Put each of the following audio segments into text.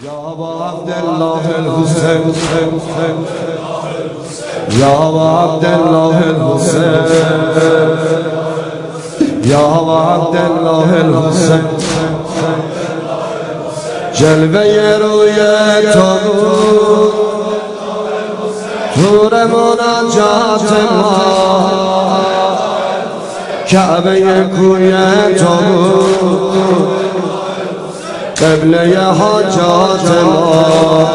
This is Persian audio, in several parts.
یا ابا عبدالله الحسین یا ابا عبدالله الحسین یا ابا عبدالله الحسین جلوه روی تو بود طور مناجات ما کعبه کوی تو بود قبله حاجات ما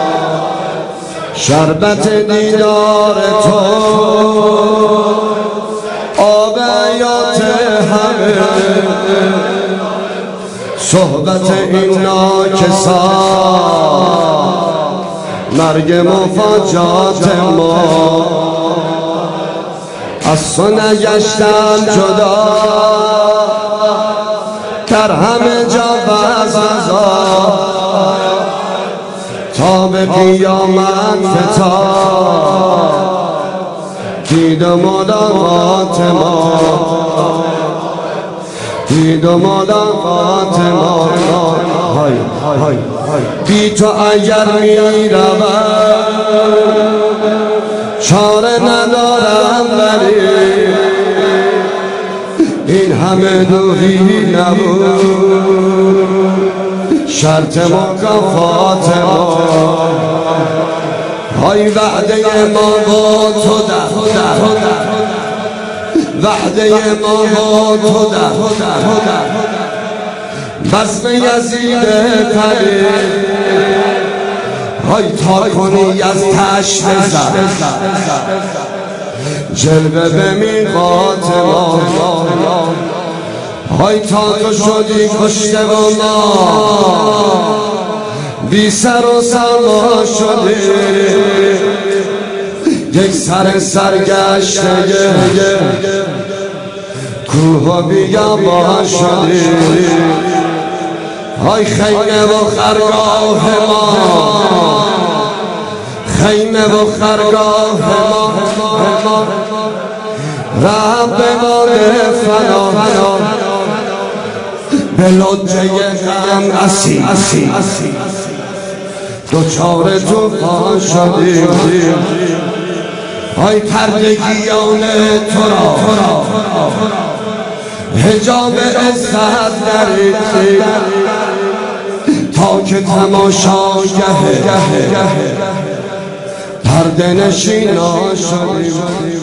شربت دیدار تو آب حیات همه صحبت این ناکسان مرگ مفاجات ما از تو نگشتم جدا در همه جا بزا تا به قیامت فتا دید و ملاقات ما دید و ملاقات ما بی تو اگر می روم چاره ندارم ولی این همه دوری نبود شرط مکافات ما های وعده ما با تو وعده ما با تو بزم یزید پری های تا کنی از تشت زد جلوه به میقات ما های تا تو شدی کشته و ما بی سر و سرما شدی یک سر سرگشته کوه و بیابان شدی های خیمه و خرگاه ما خیمه و خرگاه ما رب باد فنا به لجه غم اسی دوچار توفان شدیم های پردگیان تو را حجاب عزت درید تا که تماشاگه پرده نشینا شدیم